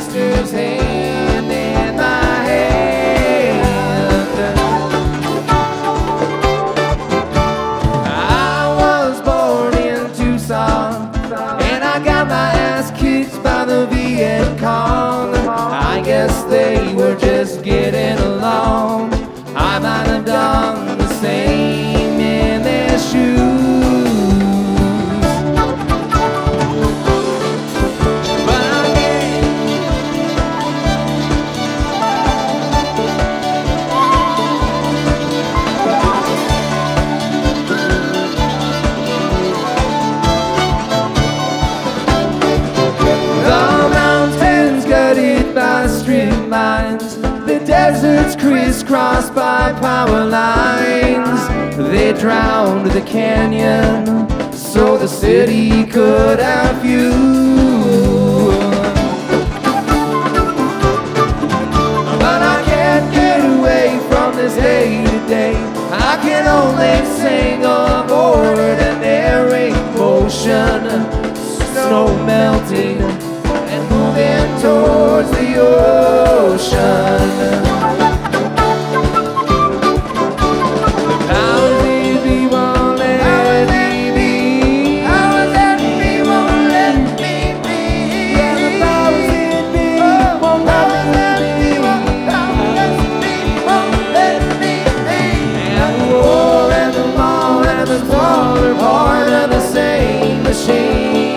sister's hand in my hand. I was born in Tucson, and I got my ass kicked by the Viet Cong. I guess they were just getting along. I might have done the same in their shoes. The deserts crisscrossed by power lines. They drowned the canyon so the city could have view. But I can't get away from this day to day. I can only sing of ordinary motion, snow melting and moving towards the ocean. The powers that be won't let me be. Powers that be won't let me be. Yeah, the powers that be won't let me be. Powers that be won't let me be. And the war and the mall and the war are part of the same machine.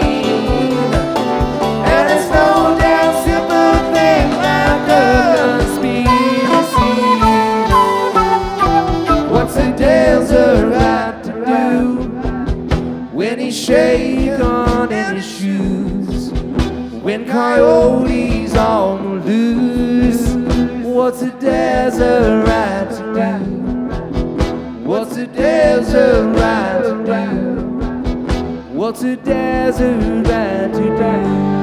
Shake on his shoes when coyotes on the loose. What's a desert rat to do? What's a desert rat to do? What's a desert rat to do?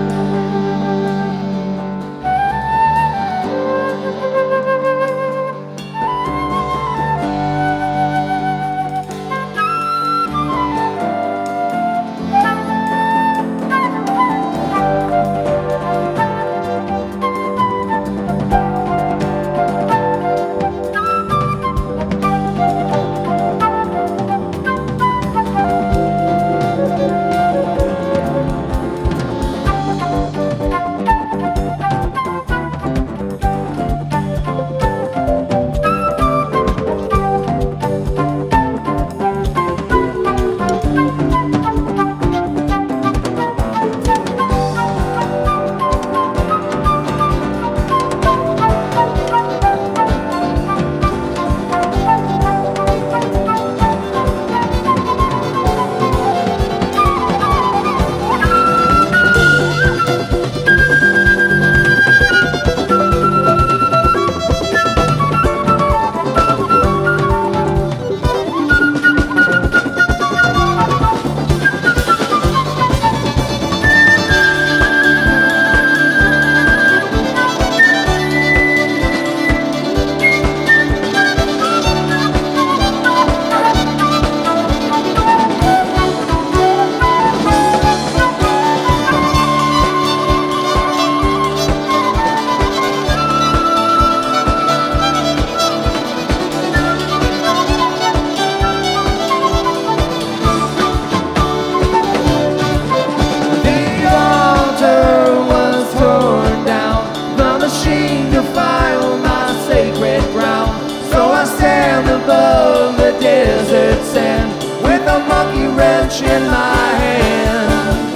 In my hand,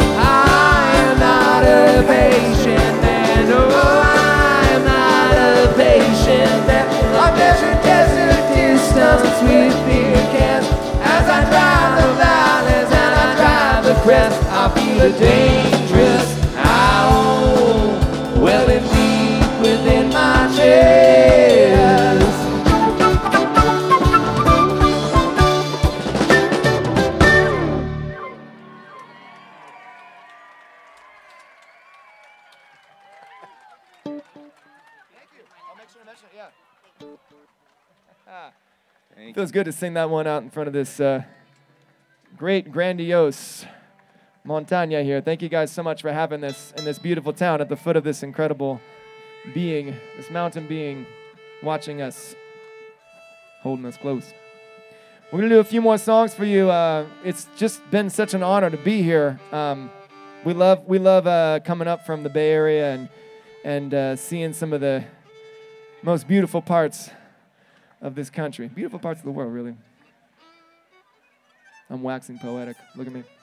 I am not a patient man. Oh, I am not a patient man. I measure desert distance with beer cans as I drive the valleys and I drive the crest. I feel a dangerous owl welling deep within my chest. Feels good to sing that one out in front of this great, grandiose Montaña here. Thank you guys so much for having this in this beautiful town at the foot of this incredible being, this mountain being, watching us, holding us close. We're going to do a few more songs for you. It's just been such an honor to be here. We love coming up from the Bay Area and seeing some of the most beautiful parts of this country. Beautiful parts of the world, really. I'm waxing poetic. Look at me.